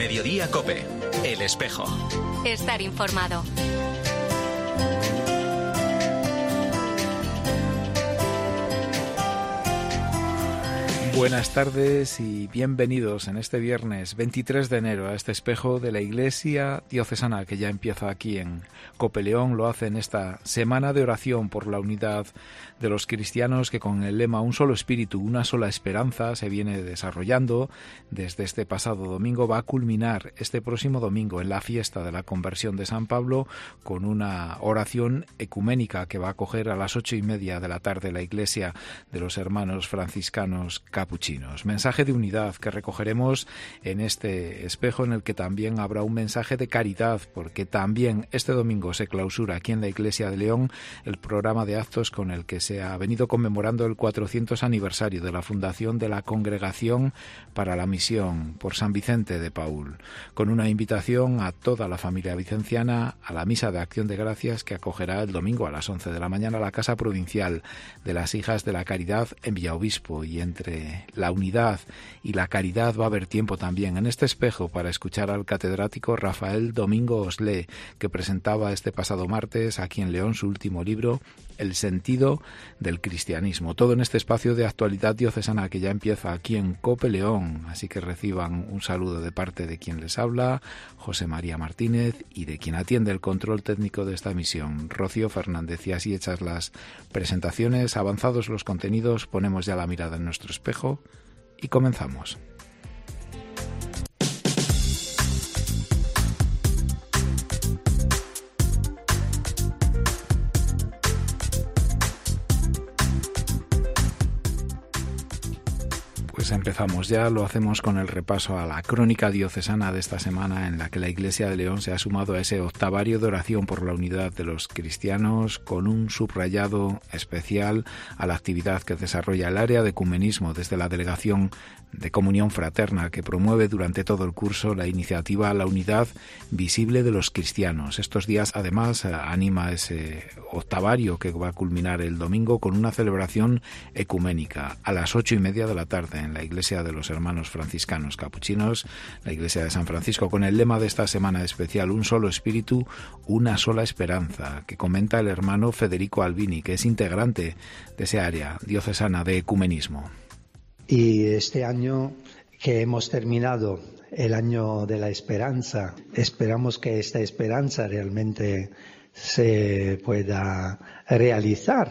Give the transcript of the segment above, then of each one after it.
Mediodía COPE. El Espejo. Estar informado. Buenas tardes y bienvenidos en este viernes 23 de enero a este espejo de la Iglesia Diocesana que ya empieza aquí en COPE León. Lo hace en esta semana de oración por la unidad de los cristianos que con el lema Un solo espíritu, una sola esperanza se viene desarrollando desde este pasado domingo. Va a culminar este próximo domingo en la fiesta de la conversión de San Pablo con una oración ecuménica que va a acoger a las 8:30 de la tarde la Iglesia de los Hermanos Franciscanos Capuchinos. Mensaje de unidad que recogeremos en este espejo, en el que también habrá un mensaje de caridad, porque también este domingo se clausura aquí en la Iglesia de León el programa de actos con el que se ha venido conmemorando el 400 aniversario de la fundación de la Congregación para la Misión por San Vicente de Paúl, con una invitación a toda la familia vicenciana a la misa de acción de gracias que acogerá el domingo a las 11 de la mañana la Casa Provincial de las Hijas de la Caridad en Villaobispo. Y entre la unidad y la caridad va a haber tiempo también en este espejo para escuchar al catedrático Rafael Domingo Oslé, que presentaba este pasado martes aquí en León su último libro, El sentido del cristianismo. Todo en este espacio de actualidad diocesana que ya empieza aquí en COPE León. Así que reciban un saludo de parte de quien les habla, José María Martínez, y de quien atiende el control técnico de esta emisión, Rocío Fernández. Y así hechas las presentaciones, avanzados los contenidos, ponemos ya la mirada en nuestro espejo y comenzamos. Pues empezamos ya, lo hacemos con el repaso a la crónica diocesana de esta semana, en la que la Iglesia de León se ha sumado a ese octavario de oración por la unidad de los cristianos, con un subrayado especial a la actividad que desarrolla el área de ecumenismo desde la Delegación de Comunión Fraterna, que promueve durante todo el curso la iniciativa a la unidad visible de los cristianos. Estos días además anima ese octavario que va a culminar el domingo con una celebración ecuménica a las 8:30 de la tarde en la Iglesia de los Hermanos Franciscanos Capuchinos, la Iglesia de San Francisco, con el lema de esta semana especial Un solo espíritu, una sola esperanza, que comenta el hermano Federico Albini, que es integrante de ese área diocesana de ecumenismo. Y este año que hemos terminado el año de la esperanza, esperamos que esta esperanza realmente se pueda realizar.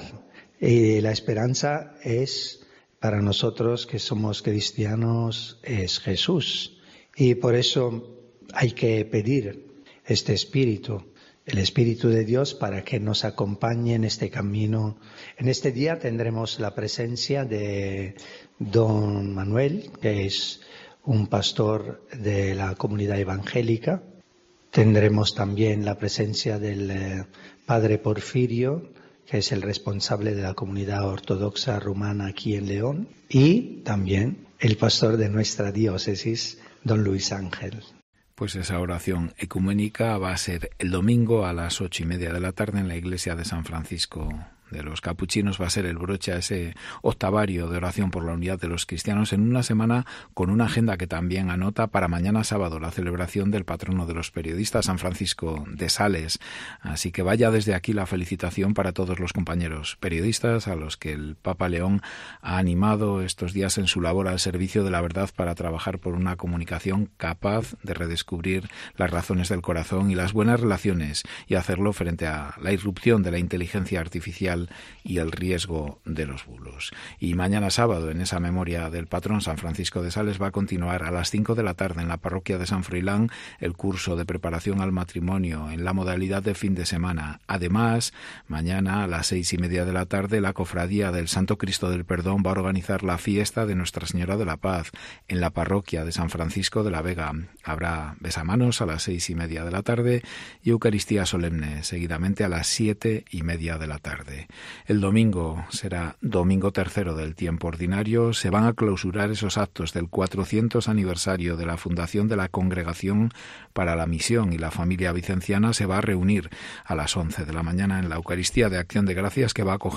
Y la esperanza es, para nosotros que somos cristianos, es Jesús. Y por eso hay que pedir este espíritu, el Espíritu de Dios, para que nos acompañe en este camino. En este día tendremos la presencia de don Manuel, que es un pastor de la comunidad evangélica. Tendremos también la presencia del padre Porfirio, que es el responsable de la comunidad ortodoxa rumana aquí en León, y también el pastor de nuestra diócesis, don Luis Ángel. Pues esa oración ecuménica va a ser el domingo a las 8:30 de la tarde en la Iglesia de San Francisco de los Capuchinos. Va a ser el broche a ese octavario de oración por la unidad de los cristianos, en una semana con una agenda que también anota para mañana sábado la celebración del patrono de los periodistas, San Francisco de Sales. Así que vaya desde aquí la felicitación para todos los compañeros periodistas a los que el Papa León ha animado estos días en su labor al servicio de la verdad, para trabajar por una comunicación capaz de redescubrir las razones del corazón y las buenas relaciones, y hacerlo frente a la irrupción de la inteligencia artificial y el riesgo de los bulos. Y mañana sábado, en esa memoria del patrón San Francisco de Sales, va a continuar a las 5 de la tarde en la parroquia de San Froilán el curso de preparación al matrimonio en la modalidad de fin de semana. Además, mañana a las 6:30 de la tarde la Cofradía del Santo Cristo del Perdón va a organizar la fiesta de Nuestra Señora de la Paz en la parroquia de San Francisco de la Vega. Habrá besamanos a las 6:30 de la tarde y Eucaristía solemne seguidamente a las 7:30 de la tarde. El domingo será domingo tercero del tiempo ordinario. Se van a clausurar esos actos del 400 aniversario de la fundación de la Congregación para la Misión, y la familia vicenciana se va a reunir a las 11 de la mañana en la Eucaristía de Acción de Gracias, que va a acoger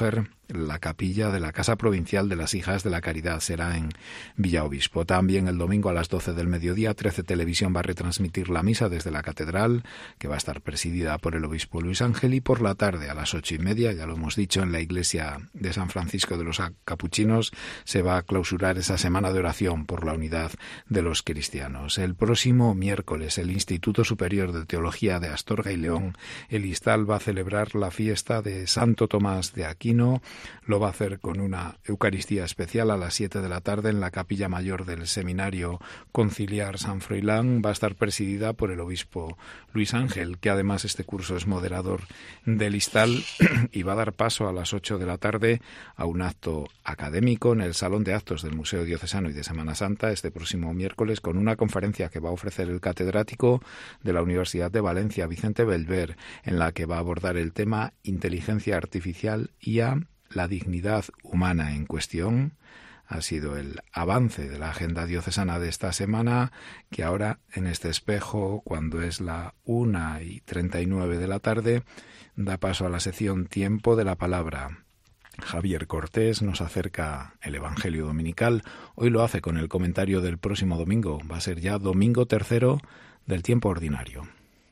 la capilla de la Casa Provincial de las Hijas de la Caridad. Será en Villaobispo. También el domingo a las 12 del mediodía, 13 Televisión va a retransmitir la misa desde la catedral, que va a estar presidida por el obispo Luis Ángel, y por la tarde a las 8:30, ya lo hemos dicho, en la iglesia de San Francisco de los Capuchinos se va a clausurar esa semana de oración por la unidad de los cristianos. El próximo miércoles, el Instituto Superior de Teología de Astorga y León, el ISTAL, va a celebrar la fiesta de Santo Tomás de Aquino. Lo va a hacer con una Eucaristía especial a las 7 de la tarde en la capilla mayor del Seminario Conciliar San Froilán. Va a estar presidida por el obispo Luis Ángel, que además este curso es moderador del ISTAL, y va a dar paso a las 8 de la tarde a un acto académico en el Salón de Actos del Museo Diocesano y de Semana Santa este próximo miércoles, con una conferencia que va a ofrecer el catedrático de la Universidad de Valencia, Vicente Belver, en la que va a abordar el tema Inteligencia Artificial, IA, la dignidad humana en cuestión. Ha sido el avance de la agenda diocesana de esta semana, que ahora en este espejo, cuando es la 1:39 de la tarde, da paso a la sección Tiempo de la Palabra. Javier Cortés nos acerca el Evangelio Dominical. Hoy lo hace con el comentario del próximo domingo. Va a ser ya domingo tercero del tiempo ordinario.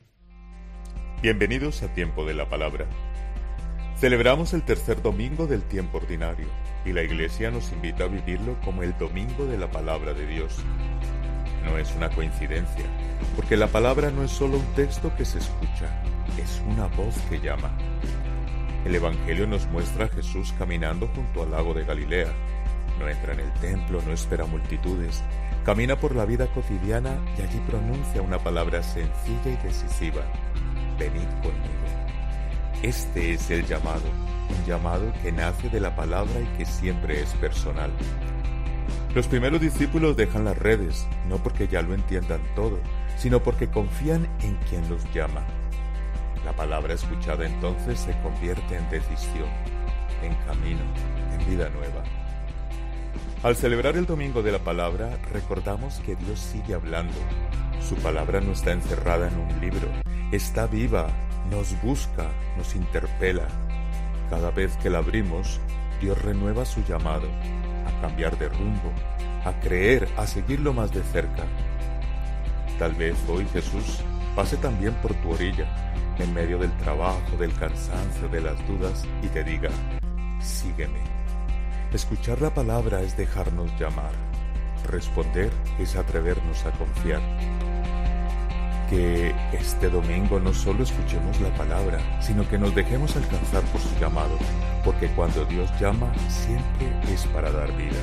Bienvenidos a Tiempo de la Palabra. Celebramos el tercer domingo del tiempo ordinario y la Iglesia nos invita a vivirlo como el domingo de la Palabra de Dios. No es una coincidencia, porque la palabra no es solo un texto que se escucha, es una voz que llama. El Evangelio nos muestra a Jesús caminando junto al lago de Galilea. No entra en el templo, no espera multitudes, camina por la vida cotidiana y allí pronuncia una palabra sencilla y decisiva: venid conmigo. Este es el llamado, un llamado que nace de la palabra y que siempre es personal. Los primeros discípulos dejan las redes, no porque ya lo entiendan todo, sino porque confían en quien los llama. La palabra escuchada entonces se convierte en decisión, en camino, en vida nueva. Al celebrar el Domingo de la Palabra, recordamos que Dios sigue hablando. Su palabra no está encerrada en un libro, está viva, nos busca, nos interpela. Cada vez que la abrimos, Dios renueva su llamado a cambiar de rumbo, a creer, a seguirlo más de cerca. Tal vez hoy Jesús pase también por tu orilla, en medio del trabajo, del cansancio, de las dudas, y te diga: sígueme. Escuchar la palabra es dejarnos llamar. Responder es atrevernos a confiar. Que este domingo no solo escuchemos la palabra, sino que nos dejemos alcanzar por su llamado, porque cuando Dios llama, siempre es para dar vida.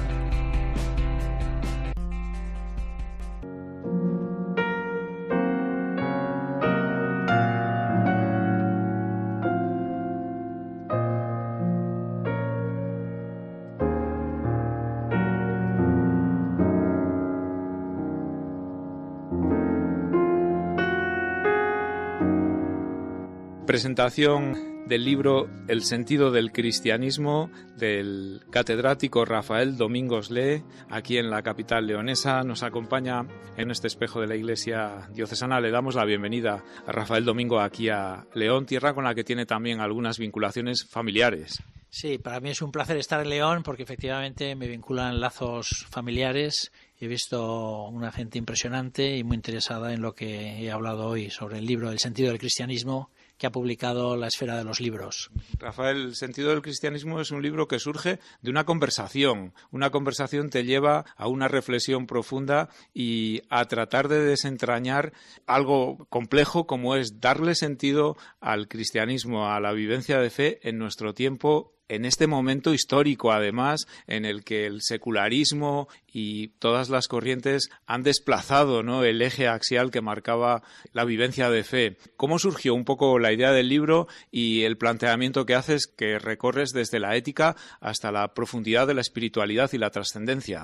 Presentación del libro El sentido del cristianismo del catedrático Rafael Domingos Lee, aquí en la capital leonesa. Nos acompaña en este espejo de la Iglesia diocesana. Le damos la bienvenida a Rafael Domingo aquí a León, tierra con la que tiene también algunas vinculaciones familiares. Sí, para mí es un placer estar en León porque efectivamente me vinculan lazos familiares. He visto una gente impresionante y muy interesada en lo que he hablado hoy sobre el libro El sentido del cristianismo, que ha publicado La Esfera de los Libros. Rafael, El sentido del cristianismo es un libro que surge de una conversación. Una conversación te lleva a una reflexión profunda y a tratar de desentrañar algo complejo como es darle sentido al cristianismo, a la vivencia de fe en nuestro tiempo, en este momento histórico, además, en el que el secularismo y todas las corrientes han desplazado, ¿no?, el eje axial que marcaba la vivencia de fe. ¿Cómo surgió un poco la idea del libro y el planteamiento que haces, que recorres desde la ética hasta la profundidad de la espiritualidad y la trascendencia?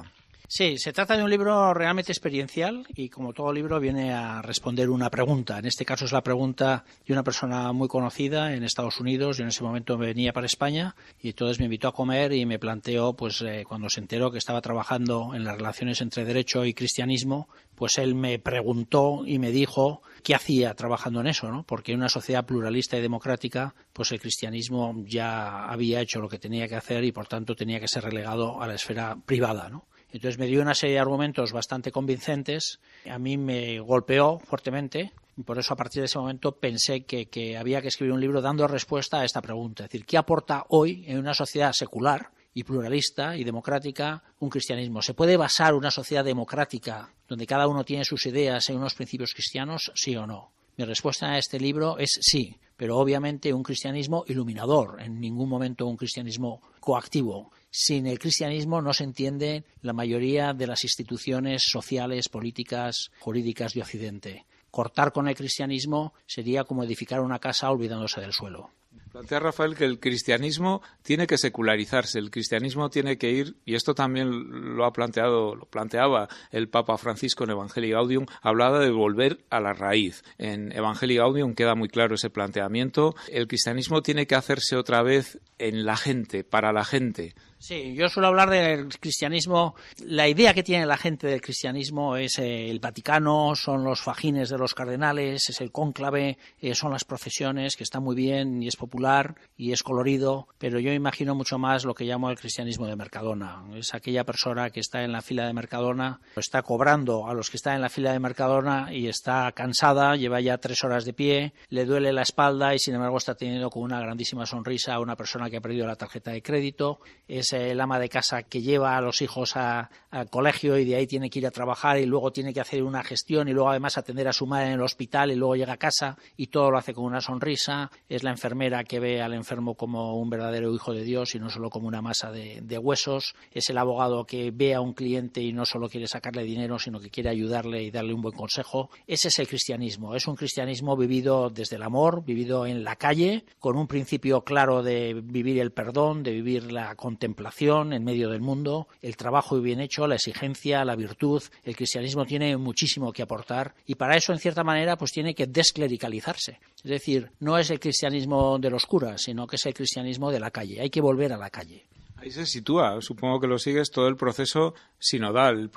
Sí, se trata de un libro realmente experiencial y como todo libro viene a responder una pregunta. En este caso es la pregunta de una persona muy conocida en Estados Unidos. Yo en ese momento venía para España y entonces me invitó a comer y me planteó, pues cuando se enteró que estaba trabajando en las relaciones entre derecho y cristianismo, pues él me preguntó y me dijo qué hacía trabajando en eso, ¿no? Porque en una sociedad pluralista y democrática, pues el cristianismo ya había hecho lo que tenía que hacer y por tanto tenía que ser relegado a la esfera privada, ¿no? Entonces me dio una serie de argumentos bastante convincentes, a mí me golpeó fuertemente y por eso a partir de ese momento pensé que había que escribir un libro dando respuesta a esta pregunta. Es decir, ¿qué aporta hoy en una sociedad secular y pluralista y democrática un cristianismo? ¿Se puede basar una sociedad democrática donde cada uno tiene sus ideas en unos principios cristianos, sí o no? Mi respuesta a este libro es sí, pero obviamente un cristianismo iluminador, en ningún momento un cristianismo coactivo. Sin el cristianismo no se entiende la mayoría de las instituciones sociales, políticas, jurídicas de Occidente. Cortar con el cristianismo sería como edificar una casa olvidándose del suelo. Plantea Rafael que el cristianismo tiene que secularizarse, el cristianismo tiene que ir, y esto también lo planteaba el Papa Francisco en Evangelii Gaudium, hablaba de volver a la raíz. En Evangelii Gaudium queda muy claro ese planteamiento. El cristianismo tiene que hacerse otra vez en la gente, para la gente. Sí, yo suelo hablar del cristianismo. La idea que tiene la gente del cristianismo es el Vaticano, son los fajines de los cardenales, es el cónclave, son las procesiones, que está muy bien y es popular y es colorido, pero yo imagino mucho más lo que llamo el cristianismo de Mercadona. Es aquella persona que está en la fila de Mercadona, está cobrando a los que están en la fila de Mercadona y está cansada, lleva ya 3 horas de pie, le duele la espalda y sin embargo está teniendo con una grandísima sonrisa a una persona que ha perdido la tarjeta de crédito. Es el ama de casa que lleva a los hijos al colegio y de ahí tiene que ir a trabajar y luego tiene que hacer una gestión y luego además atender a su madre en el hospital y luego llega a casa y todo lo hace con una sonrisa. Es la enfermera que ve al enfermo como un verdadero hijo de Dios y no solo como una masa de huesos. Es el abogado que ve a un cliente y no solo quiere sacarle dinero sino que quiere ayudarle y darle un buen consejo. Ese es el cristianismo. Es un cristianismo vivido desde el amor, vivido en la calle, con un principio claro de vivir el perdón, de vivir la contemplación en medio del mundo, el trabajo bien hecho, la exigencia, la virtud. El cristianismo tiene muchísimo que aportar y para eso en cierta manera pues tiene que desclericalizarse. Es decir, no es el cristianismo de los curas, sino que es el cristianismo de la calle. Hay que volver a la calle. Ahí se sitúa, supongo que lo sigues, todo el proceso sinodal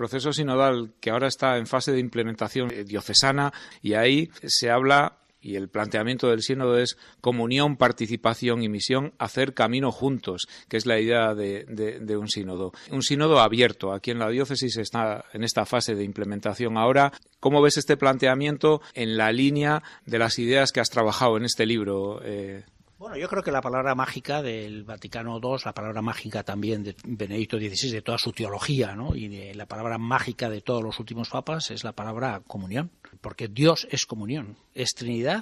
que ahora está en fase de implementación diocesana y ahí se habla. Y el planteamiento del sínodo es comunión, participación y misión, hacer camino juntos, que es la idea de un sínodo. Un sínodo abierto. Aquí en la diócesis está en esta fase de implementación ahora. ¿Cómo ves este planteamiento en la línea de las ideas que has trabajado en este libro? Bueno, yo creo que la palabra mágica del Vaticano II, la palabra mágica también de Benedicto XVI, de toda su teología, ¿no? Y de la palabra mágica de todos los últimos papas es la palabra comunión, porque Dios es comunión, es Trinidad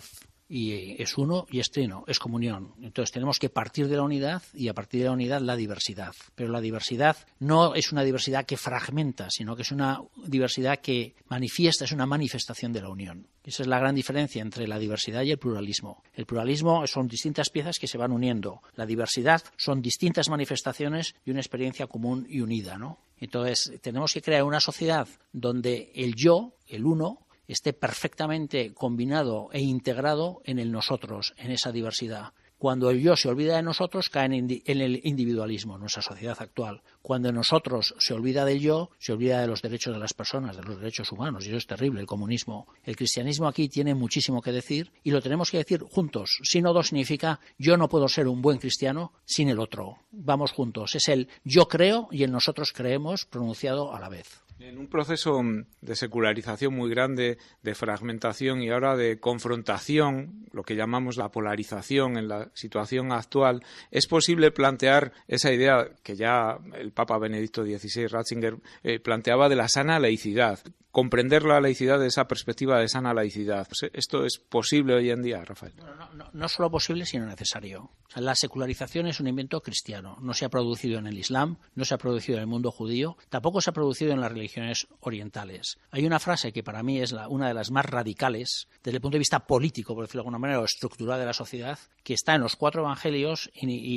y es uno y es trino, es comunión. Entonces tenemos que partir de la unidad y a partir de la unidad la diversidad. Pero la diversidad no es una diversidad que fragmenta, sino que es una diversidad que manifiesta, es una manifestación de la unión. Esa es la gran diferencia entre la diversidad y el pluralismo. El pluralismo son distintas piezas que se van uniendo. La diversidad son distintas manifestaciones de una experiencia común y unida, ¿no? Entonces tenemos que crear una sociedad donde el yo, el uno, esté perfectamente combinado e integrado en el nosotros, en esa diversidad. Cuando el yo se olvida de nosotros, cae en el individualismo, en nuestra sociedad actual. Cuando nosotros se olvida del yo, se olvida de los derechos de las personas, de los derechos humanos, y eso es terrible, el comunismo. El cristianismo aquí tiene muchísimo que decir, y lo tenemos que decir juntos. Sínodo significa, yo no puedo ser un buen cristiano sin el otro. Vamos juntos. Es el yo creo y el nosotros creemos pronunciado a la vez. En un proceso de secularización muy grande, de fragmentación y ahora de confrontación, lo que llamamos la polarización en la situación actual, es posible plantear esa idea que ya el Papa Benedicto XVI, Ratzinger, planteaba de la sana laicidad. Comprender la laicidad de esa perspectiva de sana laicidad. ¿Esto es posible hoy en día, Rafael? No solo posible, sino necesario. O sea, la secularización es un invento cristiano. No se ha producido en el Islam, no se ha producido en el mundo judío, tampoco se ha producido en las religiones religiones orientales. Hay una frase que para mí es una de las más radicales desde el punto de vista político, por decirlo de alguna manera, o estructural de la sociedad, que está en los 4 evangelios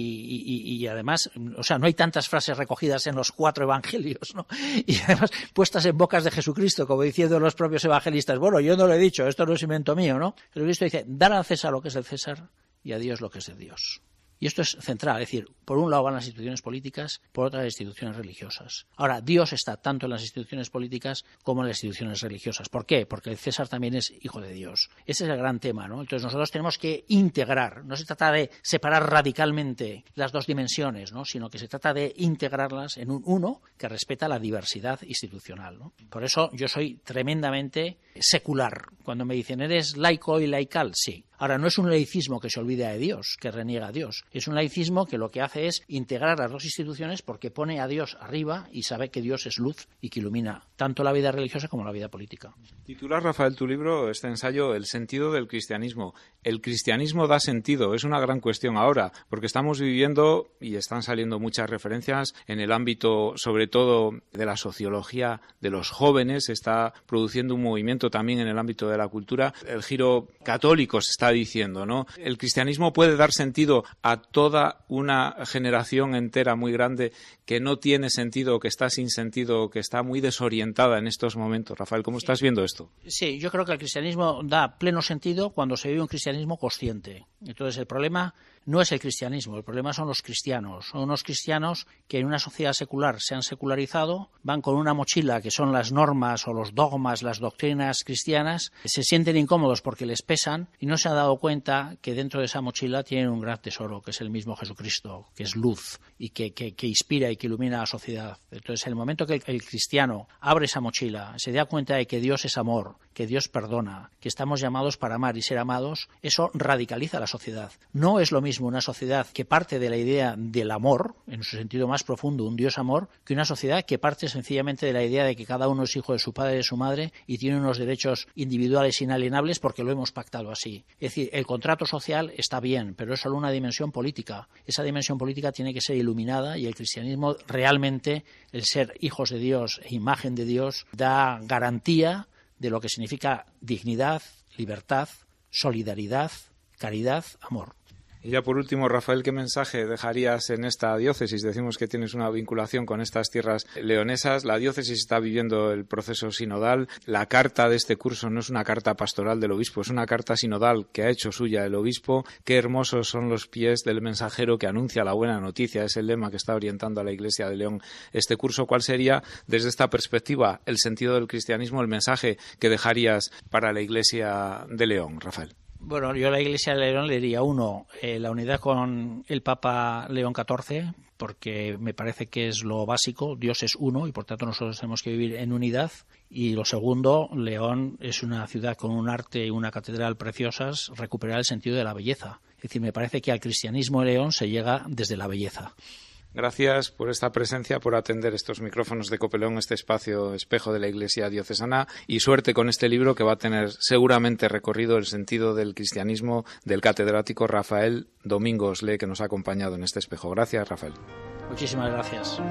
y además, o sea, no hay tantas frases recogidas en los 4 evangelios, ¿no? Y además puestas en bocas de Jesucristo, como diciendo los propios evangelistas, bueno, yo no lo he dicho, esto no es invento mío, ¿no? Jesucristo dice, dar al César lo que es del César y a Dios lo que es de Dios. Y esto es central, es decir, por un lado van las instituciones políticas, por otra las instituciones religiosas. Ahora, Dios está tanto en las instituciones políticas como en las instituciones religiosas. ¿Por qué? Porque el César también es hijo de Dios. Ese es el gran tema, ¿no? Entonces nosotros tenemos que integrar, no se trata de separar radicalmente las dos dimensiones, ¿no? Sino que se trata de integrarlas en un uno que respeta la diversidad institucional, ¿no? Por eso yo soy tremendamente secular. Cuando me dicen, ¿eres laico y laical? Sí. Ahora, no es un laicismo que se olvida de Dios, que reniega a Dios. Es un laicismo que lo que hace es integrar las dos instituciones porque pone a Dios arriba y sabe que Dios es luz y que ilumina tanto la vida religiosa como la vida política. Titulas, Rafael, tu libro, este ensayo, El sentido del cristianismo. El cristianismo da sentido, es una gran cuestión ahora, porque estamos viviendo, y están saliendo muchas referencias, en el ámbito, sobre todo, de la sociología de los jóvenes, se está produciendo un movimiento también en el ámbito de la cultura. El giro católico se está diciendo, ¿no? El cristianismo puede dar sentido a toda una generación entera muy grande que no tiene sentido, que está sin sentido, que está muy desorientada en estos momentos. Rafael, ¿cómo estás viendo esto? Sí, yo creo que el cristianismo da pleno sentido cuando se vive un cristianismo consciente. Entonces el problema no es el cristianismo, el problema son los cristianos. Son unos cristianos que en una sociedad secular se han secularizado, van con una mochila que son las normas o los dogmas, las doctrinas cristianas, se sienten incómodos porque les pesan y no se han dado cuenta que dentro de esa mochila tienen un gran tesoro, que es el mismo Jesucristo, que es luz y que inspira y que ilumina a la sociedad. Entonces, en el momento que el cristiano abre esa mochila, se da cuenta de que Dios es amor, que Dios perdona, que estamos llamados para amar y ser amados, eso radicaliza la sociedad. No es lo mismo una sociedad que parte de la idea del amor, en su sentido más profundo, un Dios amor, que una sociedad que parte sencillamente de la idea de que cada uno es hijo de su padre y de su madre y tiene unos derechos individuales inalienables porque lo hemos pactado así. Es decir, el contrato social está bien, pero es solo una dimensión política. Esa dimensión política tiene que ser iluminada y el cristianismo realmente, el ser hijos de Dios e imagen de Dios, da garantía de lo que significa dignidad, libertad, solidaridad, caridad, amor. Y ya por último, Rafael, ¿qué mensaje dejarías en esta diócesis? Decimos que tienes una vinculación con estas tierras leonesas. La diócesis está viviendo el proceso sinodal. La carta de este curso no es una carta pastoral del obispo, es una carta sinodal que ha hecho suya el obispo. Qué hermosos son los pies del mensajero que anuncia la buena noticia. Es el lema que está orientando a la Iglesia de León este curso. ¿Cuál sería, desde esta perspectiva, el sentido del cristianismo, el mensaje que dejarías para la Iglesia de León, Rafael? Bueno, yo a la Iglesia de León le diría, uno, la unidad con el Papa León XIV, porque me parece que es lo básico. Dios es uno y por tanto nosotros tenemos que vivir en unidad. Y lo segundo, León es una ciudad con un arte y una catedral preciosas, recuperar el sentido de la belleza. Es decir, me parece que al cristianismo de León se llega desde la belleza. Gracias por esta presencia, por atender estos micrófonos de Cope León, este espacio espejo de la Iglesia diocesana, y suerte con este libro que va a tener seguramente recorrido el sentido del cristianismo del catedrático Rafael Domingos Le, que nos ha acompañado en este espejo. Gracias, Rafael. Muchísimas gracias.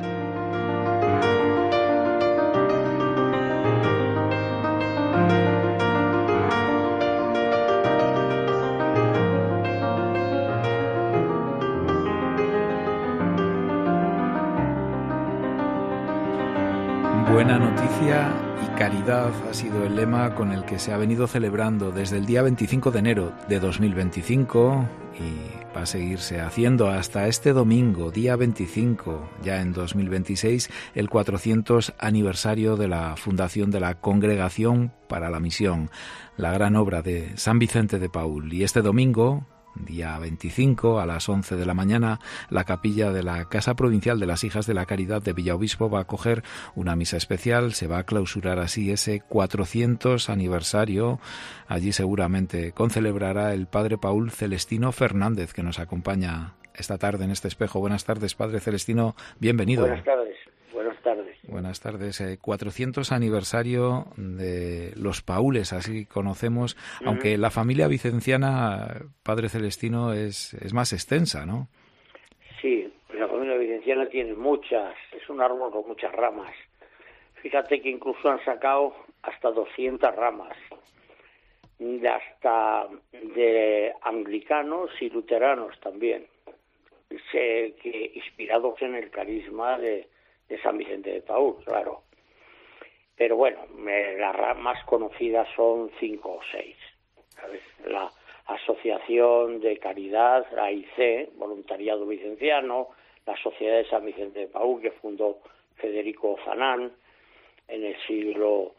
Buena noticia y caridad ha sido el lema con el que se ha venido celebrando desde el día 25 de enero de 2025 y va a seguirse haciendo hasta este domingo, día 25, ya en 2026, el 400 aniversario de la fundación de la Congregación para la Misión, la gran obra de San Vicente de Paúl. Y este domingo, día 25, a las 11 de la mañana, la capilla de la Casa Provincial de las Hijas de la Caridad de Villaobispo va a acoger una misa especial. Se va a clausurar así ese 400 aniversario. Allí seguramente concelebrará el padre Paúl Celestino Fernández, que nos acompaña esta tarde en este espejo. Buenas tardes, padre Celestino, bienvenido. Buenas tardes. Buenas tardes. 400 aniversario de los Paules, así conocemos, aunque la familia vicenciana, padre Celestino, es más extensa, ¿no? Sí, la familia vicenciana tiene muchas, es un árbol con muchas ramas. Fíjate que incluso han sacado hasta 200 ramas, hasta de anglicanos y luteranos también, que inspirados en el carisma de San Vicente de Paúl, claro. Pero bueno, las ramas conocidas son 5 o 6, ¿sabes? La Asociación de Caridad, AIC, Voluntariado Vicenciano, la Sociedad de San Vicente de Paúl, que fundó Federico Zanán en el siglo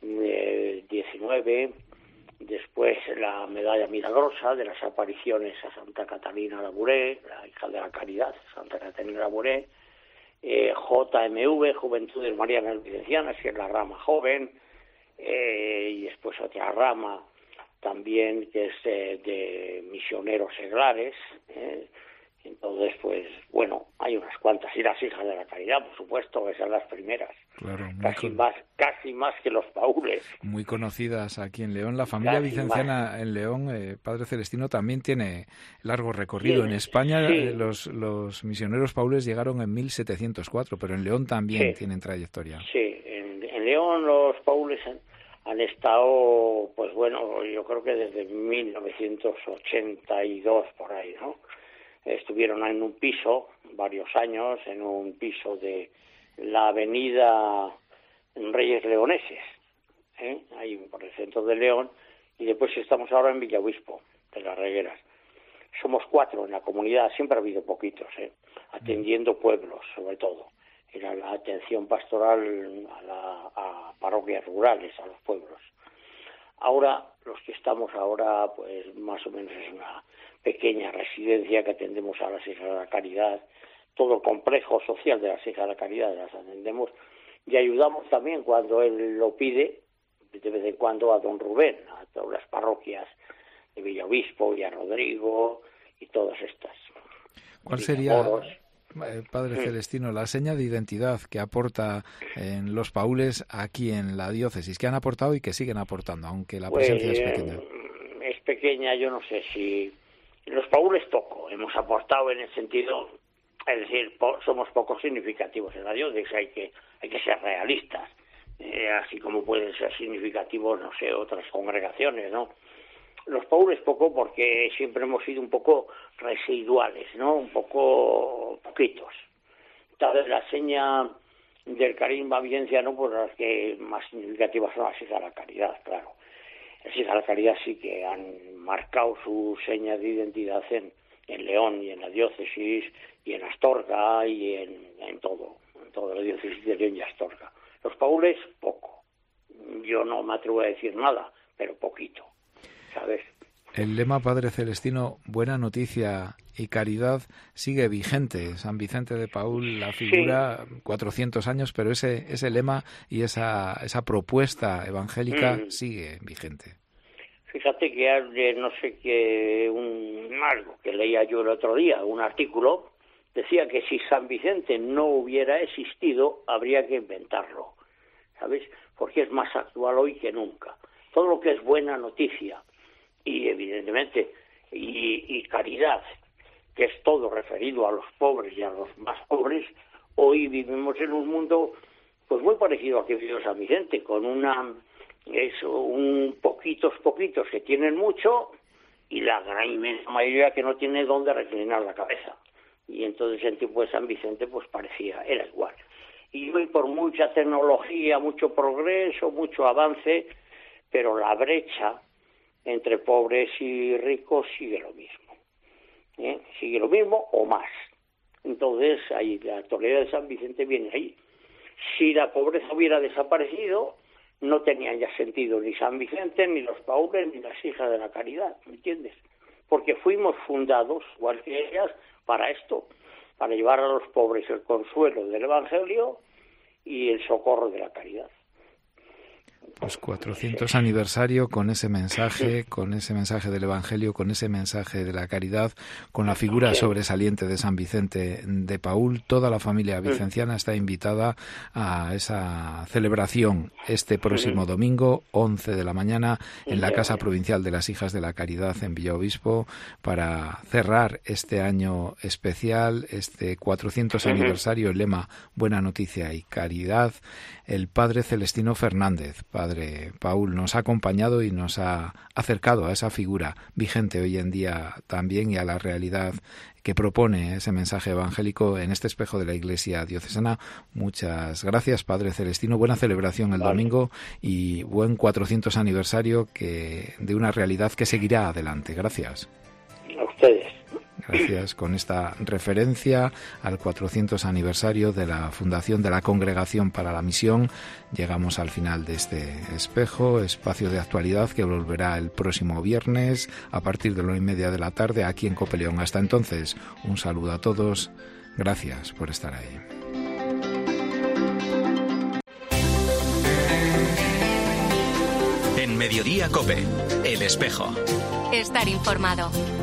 XIX, después la Medalla Milagrosa de las apariciones a Santa Catalina Labouré, la hija de la Caridad, Santa Catalina Labouré, JMV, Juventudes Marianas Vicencianas, que es la rama joven, y después otra rama también que es de misioneros seglares, Entonces, pues, bueno, hay unas cuantas. Y las hijas de la caridad, por supuesto, esas son las primeras. Claro, casi más que los paules. Muy conocidas aquí en León. La familia vicenciana en León, Padre Celestino, también tiene largo recorrido. En España los misioneros paules llegaron en 1704, pero en León también tienen trayectoria. Sí, en León los paules han estado, pues bueno, yo creo que desde 1982 por ahí, ¿no? Estuvieron en un piso, varios años, en un piso de la avenida Reyes Leoneses, ahí por el centro de León, y después estamos ahora en Villaobispo, de las Regueras. Somos 4 en la comunidad, siempre ha habido poquitos, atendiendo pueblos, sobre todo. Era la atención pastoral a parroquias rurales, a los pueblos. Ahora, los que estamos ahora, pues más o menos es una pequeña residencia que atendemos a las hijas de la caridad, todo el complejo social de las hijas de la caridad las atendemos y ayudamos también cuando él lo pide, de vez en cuando a don Rubén, a todas las parroquias de Villaobispo y a Rodrigo y todas estas. ¿Cuál sería, Padre Celestino, la seña de identidad que aporta en los paules aquí en la diócesis, que han aportado y que siguen aportando, aunque la presencia es pequeña? Es pequeña, yo no sé si... Los paules poco, hemos aportado en el sentido, es decir, somos poco significativos en la diócesis, hay que ser realistas, así como pueden ser significativos, no sé, otras congregaciones, ¿no? Los paules poco porque siempre hemos sido un poco residuales, ¿no? Un poco poquitos. Tal vez la seña del carisma vicenciano, pues las que más significativas son las hijas de la caridad, claro. Las hijas de la caridad sí que han marcado su seña de identidad en León y en la diócesis y en Astorga y en toda la diócesis de León y Astorga. Los paules, poco. Yo no me atrevo a decir nada, pero poquito, ¿sabes? El lema, Padre Celestino, buena noticia y caridad, sigue vigente. San Vicente de Paúl, la figura, 400 años, pero ese lema y esa propuesta evangélica sigue vigente. Fíjate que no sé qué, algo que leía yo el otro día, un artículo, decía que si San Vicente no hubiera existido, habría que inventarlo, ¿sabes? Porque es más actual hoy que nunca. Todo lo que es buena noticia y evidentemente y caridad, que es todo referido a los pobres y a los más pobres, hoy vivimos en un mundo pues muy parecido a que vivió San Vicente, con poquitos que tienen mucho y la gran inmensa mayoría que no tiene dónde reclinar la cabeza. Y entonces el tiempo de San Vicente pues era igual. Y hoy por mucha tecnología, mucho progreso, mucho avance, pero la brecha entre pobres y ricos sigue lo mismo. Sigue lo mismo o más. Entonces ahí la actualidad de San Vicente viene ahí. Si la pobreza hubiera desaparecido, no tenían ya sentido ni San Vicente, ni los paules, ni las hijas de la caridad, ¿me entiendes? Porque fuimos fundados, igual que ellas, para esto, para llevar a los pobres el consuelo del Evangelio y el socorro de la caridad. Pues 400 aniversario con ese mensaje del Evangelio, con ese mensaje de la caridad, con la figura sobresaliente de San Vicente de Paúl. Toda la familia vicenciana está invitada a esa celebración este próximo domingo, 11 de la mañana, en la Casa Provincial de las Hijas de la Caridad en Villaobispo, para cerrar este año especial, este 400 aniversario, el lema Buena Noticia y Caridad. El padre Celestino Fernández, padre Paul, nos ha acompañado y nos ha acercado a esa figura vigente hoy en día también y a la realidad que propone ese mensaje evangélico en este espejo de la Iglesia diocesana. Muchas gracias, padre Celestino. Buena celebración el domingo y buen 400 aniversario de una realidad que seguirá adelante. Gracias. A ustedes. Gracias. Con esta referencia al 400 aniversario de la fundación de la Congregación para la Misión, llegamos al final de este espacio de actualidad que volverá el próximo viernes a partir de 1:30 de la tarde aquí en Copeleón. Hasta entonces, un saludo a todos. Gracias por estar ahí. En Mediodía COPE, El Espejo. Estar informado.